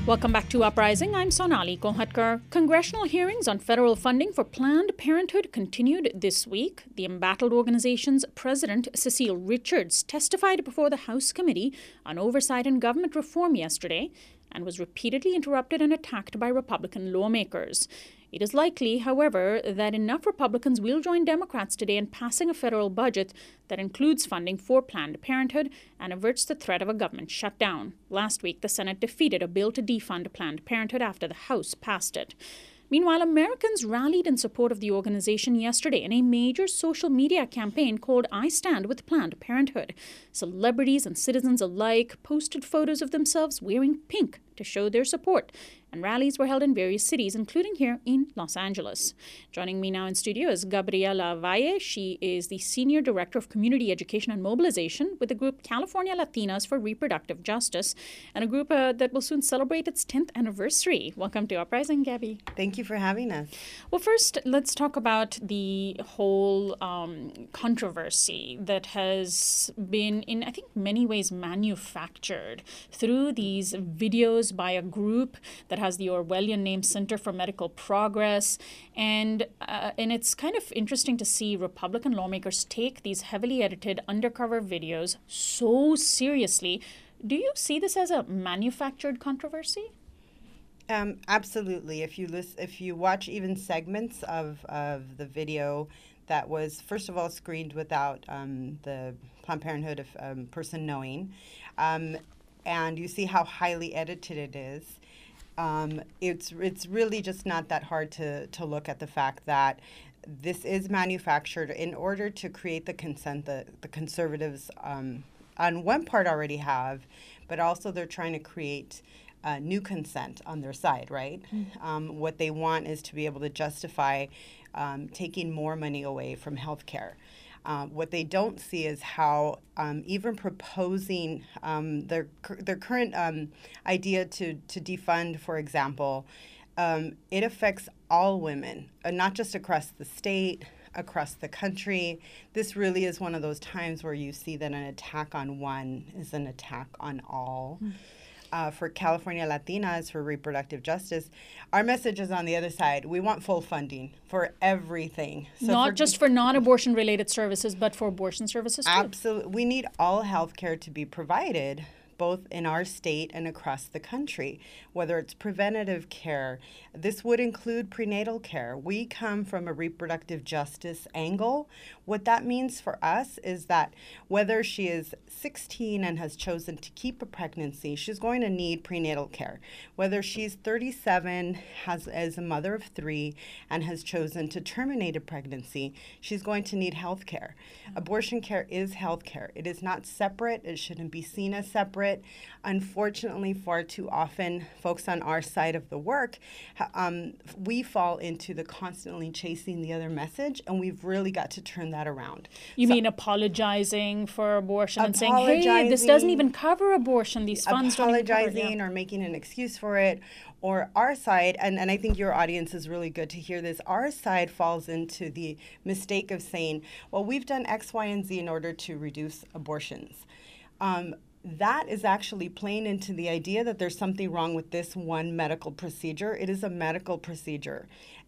Welcome back to Uprising. I'm Sonali Kolhatkar. Congressional hearings on federal funding for Planned Parenthood continued this week. The embattled organization's president, Cecile Richards, testified before the House Committee on Oversight and Government Reform yesterday and was repeatedly interrupted and attacked by Republican lawmakers. It is likely, however, that enough Republicans will join Democrats today in passing a federal budget that includes funding for Planned Parenthood and averts the threat of a government shutdown. Last week, the Senate defeated a bill to defund Planned Parenthood after the House passed it. Meanwhile, Americans rallied in support of the organization yesterday in a major social media campaign called I Stand with Planned Parenthood. Celebrities and citizens alike posted photos of themselves wearing pink to show their support, and rallies were held in various cities, including here in Los Angeles. Joining me now in studio is Gabriela Valle. She is the Senior Director of Community Education and Mobilization with the group California Latinas for Reproductive Justice, and a group that will soon celebrate its 10th anniversary. Welcome to Uprising, Gabby. Thank you for having us. Well, first, let's talk about the whole controversy that has been, in I think many ways, manufactured through these videos by a group that has the Orwellian name Center for Medical Progress. And it's kind of interesting to see Republican lawmakers take these heavily edited undercover videos so seriously. Do you see this as a manufactured controversy? Absolutely. If you watch even segments of the video that was, first of all, screened without the Planned Parenthood person knowing, and you see how highly edited it is, it's really just not that hard to look at the fact that this is manufactured in order to create the consent that the conservatives on one part already have, but also they're trying to create new consent on their side, right? Mm-hmm. What they want is to be able to justify taking more money away from health care. What they don't see is how even proposing their current idea to defund, for example, it affects all women, not just across the state, across the country. This really is one of those times where you see that an attack on one is an attack on all. Mm. For California Latinas for Reproductive Justice, our message is on the other side. We want full funding for everything. So not just for non-abortion related services, but for abortion services too. Absolutely. We need all health care to be provided, both in our state and across the country, whether it's preventative care. This would include prenatal care. We come from a reproductive justice angle. What that means for us is that whether she is 16 and has chosen to keep a pregnancy, she's going to need prenatal care. Whether she's 37, as a mother of 3, and has chosen to terminate a pregnancy, she's going to need health care. Abortion care is health care. It is not separate. It shouldn't be seen as separate. Unfortunately, far too often, folks on our side of the work, we fall into the constantly chasing the other message, and we've really got to turn that around. You mean apologizing for abortion and saying, hey, this doesn't even cover abortion, these funds don't even cover it. Apologizing or making an excuse for it. Or our side, and I think your audience is really good to hear this, our side falls into the mistake of saying, well, we've done X, Y, and Z in order to reduce abortions. That is actually playing into the idea that there's something wrong with this one medical procedure. It is a medical procedure.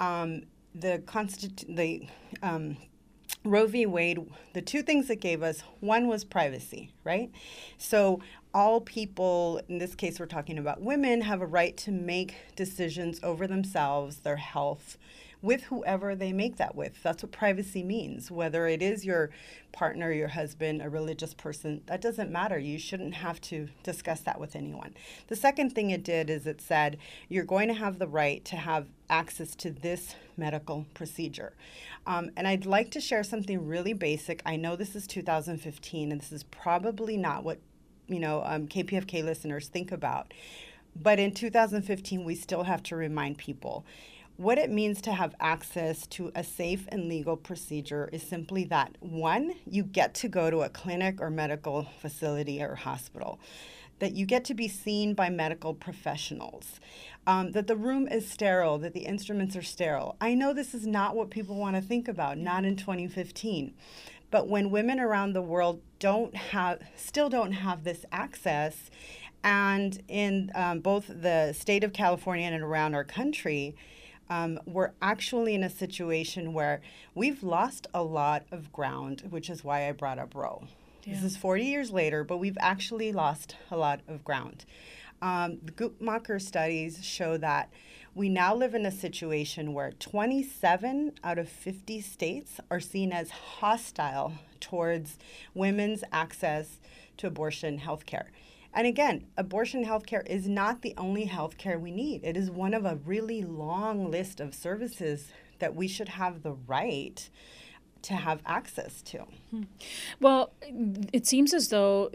Roe v. Wade, the two things it gave us, one was privacy, right? So all people, in this case we're talking about women, have a right to make decisions over themselves, their health, with whoever they make that with. That's what privacy means. Whether it is your partner, your husband, a religious person, that doesn't matter. You shouldn't have to discuss that with anyone. The second thing it did is it said you're going to have the right to have access to this medical procedure. And I'd like to share something really basic. I know this is 2015, and this is probably not what KPFK listeners think about. But in 2015, we still have to remind people what it means to have access to a safe and legal procedure is simply that, one, you get to go to a clinic or medical facility or hospital, that you get to be seen by medical professionals, that the room is sterile, that the instruments are sterile. I know this is not what people want to think about, not in 2015. But when women around the world still don't have this access, And in both the state of California and around our country, we're actually in a situation where we've lost a lot of ground, which is why I brought up Roe. Yeah. This is 40 years later, but we've actually lost a lot of ground. The Guttmacher studies show that we now live in a situation where 27 out of 50 states are seen as hostile towards women's access to abortion health care. And again, abortion health care is not the only health care we need. It is one of a really long list of services that we should have the right to have access to. Well, it seems as though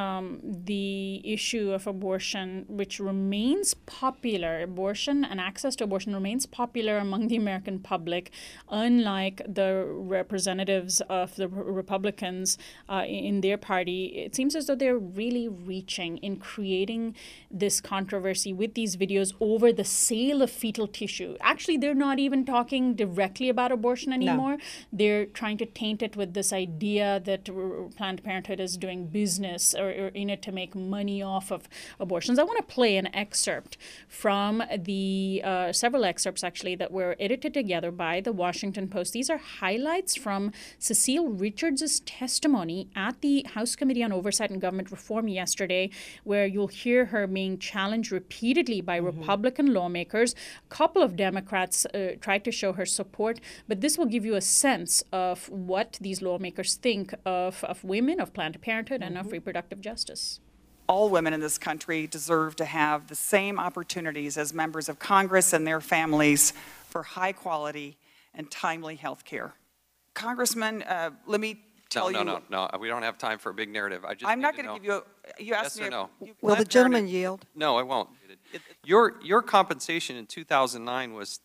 the issue of abortion, which remains popular, abortion and access to abortion remains popular among the American public, unlike the representatives of the Republicans in their party. It seems as though they're really reaching in creating this controversy with these videos over the sale of fetal tissue. Actually, they're not even talking directly about abortion anymore. No. They're trying to taint it with this idea that Planned Parenthood is doing business or in it to make money off of abortions. I want to play an excerpt from the several excerpts actually that were edited together by the Washington Post. These are highlights from Cecile Richards' testimony at the House Committee on Oversight and Government Reform yesterday, where you'll hear her being challenged repeatedly by Republican lawmakers. A couple of Democrats tried to show her support, but this will give you a sense of what these lawmakers think of women, of Planned Parenthood, and of reproductive justice. All women in this country deserve to have the same opportunities as members of Congress and their families for high quality and timely health care. Congressman, let me tell you... No, we don't have time for a big narrative. I'm not going to give you a... You asked me... No. Will the gentleman yield? No, I won't. Your compensation in 2009 was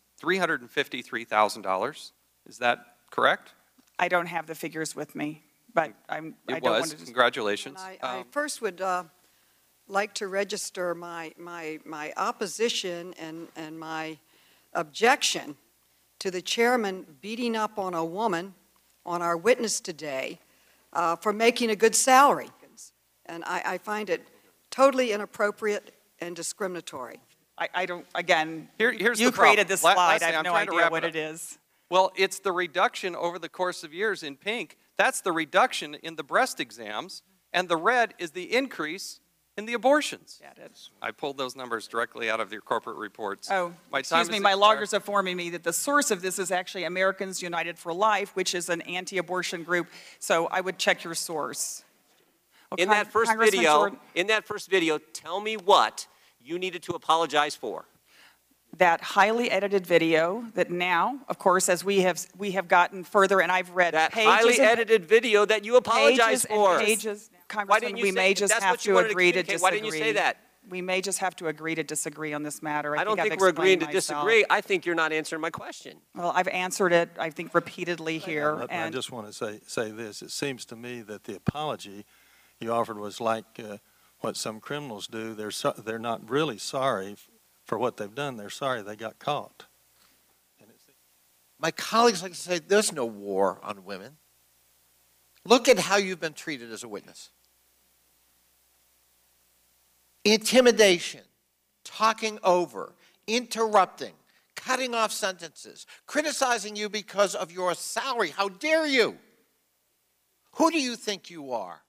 $353,000. Is that correct? I don't have the figures with me, but I don't want to... Congratulations. I first would like to register my opposition and my objection to the chairman beating up on a woman, on our witness today, for making a good salary. And I find it totally inappropriate and discriminatory. I don't, again, here's you the created this slide. Lastly, I have no idea what it is. Well, it's the reduction over the course of years in pink. That's the reduction in the breast exams, and the red is the increase in the abortions. Yeah, it is. I pulled those numbers directly out of your corporate reports. Oh, excuse me, my lawyers are informing me that the source of this is actually Americans United for Life, which is an anti-abortion group, so I would check your source. Okay, in that first video, tell me what you needed to apologize for. That highly edited video that now, of course, as we have gotten further, and I've read that pages highly edited video that you apologize for. Pages. Congressman, we may just have to agree to disagree. Why didn't you say that? We may just have to agree to disagree on this matter. I don't think we're agreeing to disagree. I think you're not answering my question. Well, I've answered it, I think, repeatedly here. I just want to say this. It seems to me that the apology you offered was like what some criminals do. They're not really sorry for what they've done. They're sorry they got caught. My colleagues like to say there's no war on women. Look at how you've been treated as a witness. Intimidation, talking over, interrupting, cutting off sentences, criticizing you because of your salary. How dare you? Who do you think you are?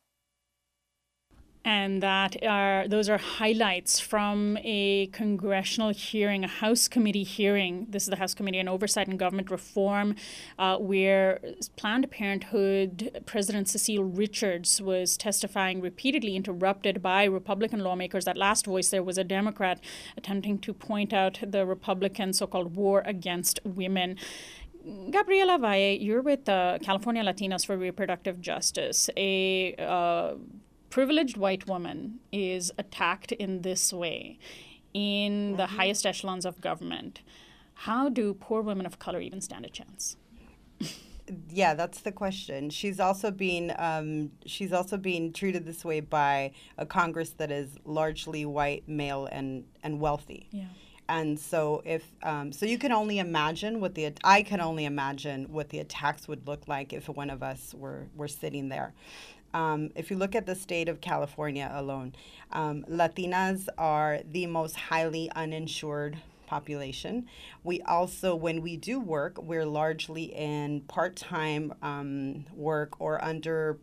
And those are highlights from a congressional hearing, a House Committee hearing. This is the House Committee on Oversight and Government Reform, where Planned Parenthood President Cecile Richards was testifying, repeatedly interrupted by Republican lawmakers. That last voice there was a Democrat attempting to point out the Republican so-called war against women. Gabriela Valle, you're with California Latinas for Reproductive Justice. A privileged white woman is attacked in this way in the highest echelons of government. How do poor women of color even stand a chance? Yeah, that's the question. She's also being treated this way by a Congress that is largely white, male, and wealthy. Yeah. And so so you can only imagine I can only imagine what the attacks would look like if one of us were sitting there. if you look at the state of California alone, Latinas are the most highly uninsured population. We also, when we do work, we're largely in part-time work or under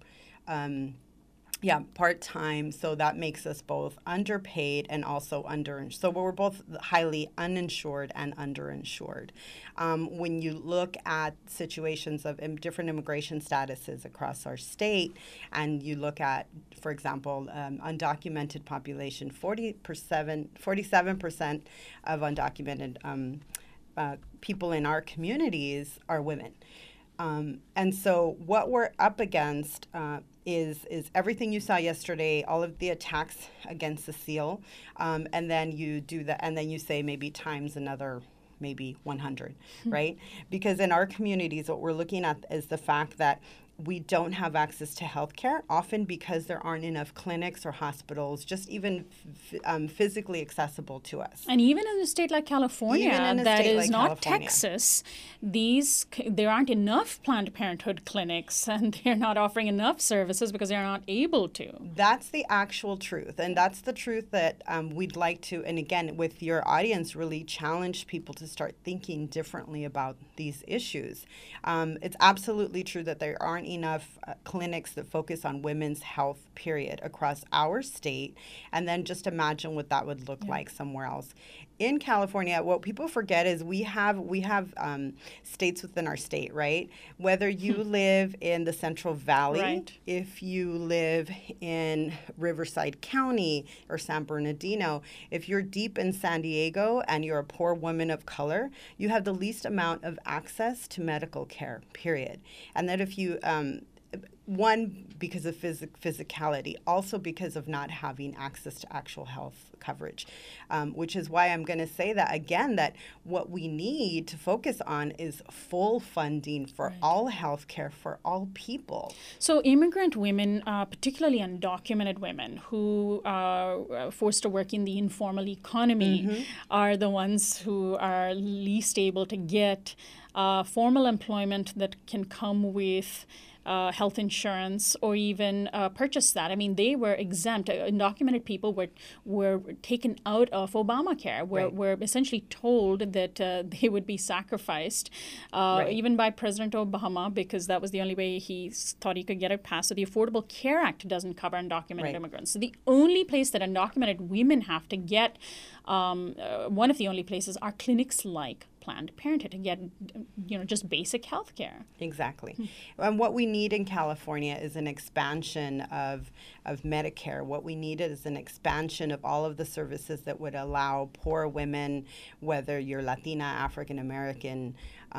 part-time, so that makes us both underpaid and also so we're both highly uninsured and underinsured. When you look at situations of different immigration statuses across our state, and you look at, for example, undocumented population, 47% of undocumented people in our communities are women. And so what we're up against is everything you saw yesterday, all of the attacks against Cecile, and then you do that, and then you say maybe times another maybe 100, right? Because in our communities, what we're looking at is the fact that we don't have access to health care, often because there aren't enough clinics or hospitals, just even physically accessible to us. And even in a state like California, that is not Texas, there aren't enough Planned Parenthood clinics, and they're not offering enough services because they're not able to. That's the actual truth, and that's the truth that we'd like to, and again, with your audience, really challenge people to start thinking differently about these issues. It's absolutely true that there aren't enough clinics that focus on women's health, period, across our state, and then just imagine what that would look like somewhere else. In California, what people forget is we have states within our state, right? Whether you live in the Central Valley, if you live in Riverside County or San Bernardino, if you're deep in San Diego and you're a poor woman of color, you have the least amount of access to medical care, period. And that if you one, because of physicality, also because of not having access to actual health coverage, which is why I'm going to say that again, that what we need to focus on is full funding for all health care for all people. So immigrant women, particularly undocumented women who are forced to work in the informal economy, are the ones who are least able to get formal employment that can come with health insurance or even purchase that. I mean, they were exempt. Undocumented people were taken out of Obamacare, were essentially told that they would be sacrificed, even by President Obama, because that was the only way he thought he could get it passed. So the Affordable Care Act doesn't cover undocumented immigrants. So the only place that undocumented women have to get, one of the only places, are clinics like Planned Parenthood to get, just basic health care. Exactly. And what we need in California is an expansion of Medicare. What we need is an expansion of all of the services that would allow poor women, whether you're Latina, African American,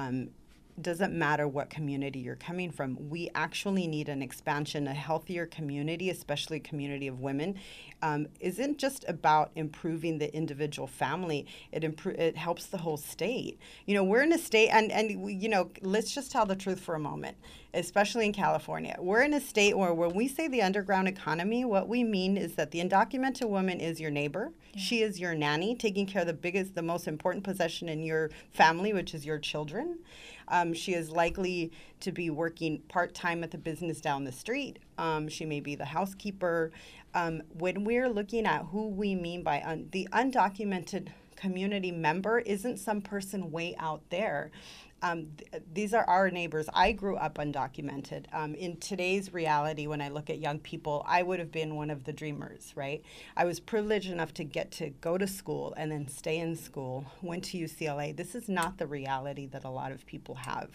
doesn't matter what community you're coming from. We actually need an expansion, a healthier community, especially a community of women. Isn't just about improving the individual family. It helps the whole state. We're in a state, and let's just tell the truth for a moment, especially in California. We're in a state where when we say the underground economy, what we mean is that the undocumented woman is your neighbor. Yeah. She is your nanny, taking care of the most important possession in your family, which is your children. She is likely to be working part-time at the business down the street. She may be the housekeeper. When we're looking at who we mean by the undocumented community member, isn't some person way out there. These are our neighbors. I grew up undocumented. In today's reality, when I look at young people, I would have been one of the dreamers, right? I was privileged enough to get to go to school and then stay in school, went to UCLA. This is not the reality that a lot of people have.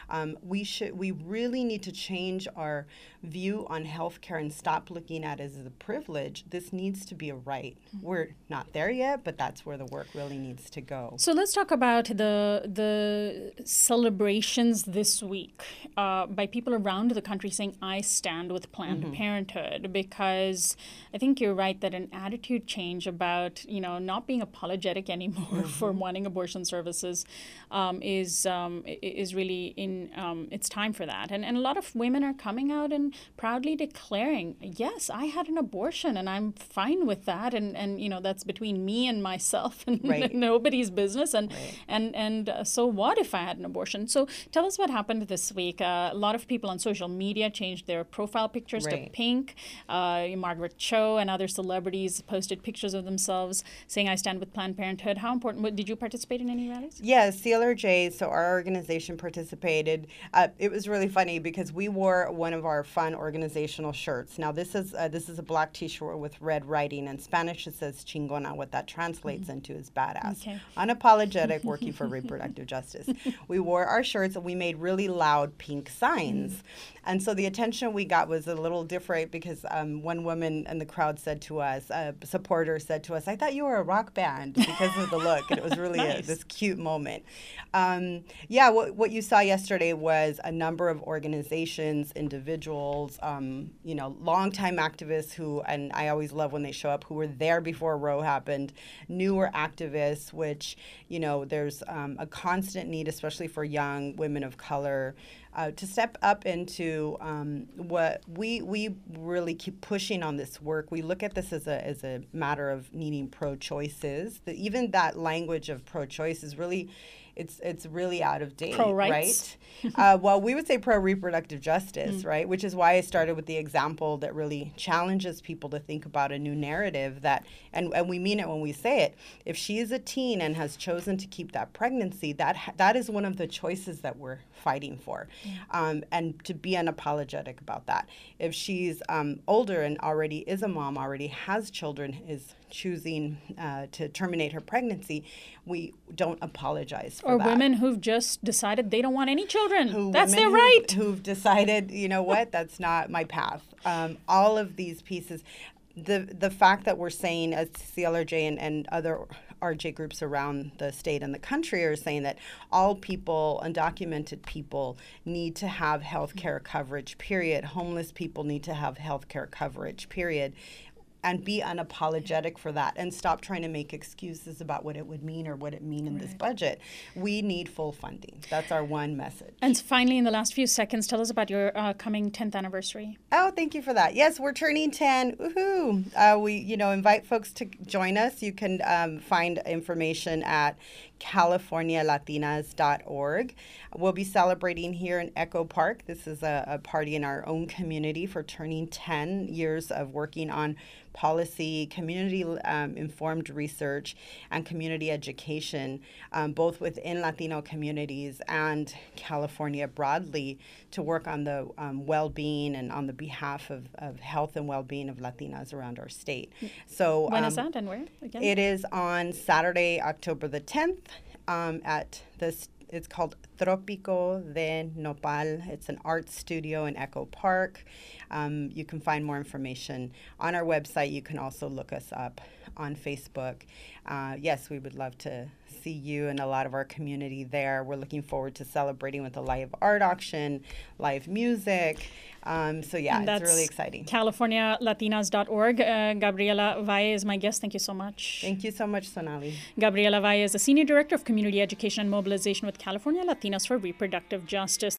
We really need to change our view on healthcare and stop looking at it as a privilege. This needs to be a right. We're not there yet, but that's where the work really needs to go. So let's talk about the celebrations this week by people around the country saying, I stand with Planned Parenthood, because I think you're right that an attitude change about, not being apologetic anymore for wanting abortion services is really it's time for that. And a lot of women are coming out and proudly declaring, yes, I had an abortion and I'm fine with that. And that's between me and myself and nobody's business. And so what if I had an abortion. So tell us what happened this week. A lot of people on social media changed their profile pictures to pink. Margaret Cho and other celebrities posted pictures of themselves saying, "I stand with Planned Parenthood." How important? Did you participate in any rallies? Yes, CLRJ, so our organization participated. It was really funny because we wore one of our fun organizational shirts. Now, this is a black T-shirt with red writing. In Spanish, it says chingona. What that translates into is badass. Okay. Unapologetic, working for reproductive justice. We wore our shirts and we made really loud pink signs. And so the attention we got was a little different because one woman in the crowd said to us, a supporter said to us, "I thought you were a rock band," because of the look. And it was really Nice. this cute moment. What you saw yesterday was a number of organizations, individuals, longtime activists who, and I always love when they show up, who were there before Roe happened, newer activists, which, there's a constant need, especially for young women of color, to step up into what we really keep pushing on this work. We look at this as a matter of needing pro-choices. Even that language of pro-choice is really, it's really out of date, Pro-rights. right? Well, we would say pro-reproductive justice, right? Which is why I started with the example that really challenges people to think about a new narrative that, and we mean it when we say it. If she is a teen and has chosen to keep that pregnancy, that is one of the choices that we're fighting for, and to be unapologetic about that. If she's older and already is a mom, already has children, is choosing to terminate her pregnancy, we don't apologize for that. Or women who've just decided they don't want any children. That's their right. Who've decided, you know what, that's not my path. All of these pieces, the fact that we're saying as CLRJ and other RJ groups around the state and the country are saying that all people, undocumented people, need to have health care coverage, period. Homeless people need to have health care coverage, period. And be unapologetic for that and stop trying to make excuses about what it would mean or what it mean in this budget. We need full funding. That's our one message. And finally, in the last few seconds, tell us about your coming 10th anniversary. Oh, thank you for that. Yes, we're turning 10. Woohoo! We, invite folks to join us. You can find information at CaliforniaLatinas.org. We'll be celebrating here in Echo Park. This is a party in our own community for turning 10 years of working on policy, community informed research, and community education, both within Latino communities and California broadly, to work on the well-being and on the behalf of health and well-being of Latinas around our state. So when is that and where again? It is on Saturday, October the 10th, at this. It's called Tropico de Nopal. It's an art studio in Echo Park. You can find more information on our website. You can also look us up on Facebook. Yes, we would love to see you and a lot of our community there. We're looking forward to celebrating with a live art auction, live music. It's really exciting. CaliforniaLatinas.org. Gabriela Valle is my guest. Thank you so much. Thank you so much, Sonali. Gabriela Valle is the Senior Director of Community Education and Mobilization with California Latinas for Reproductive Justice.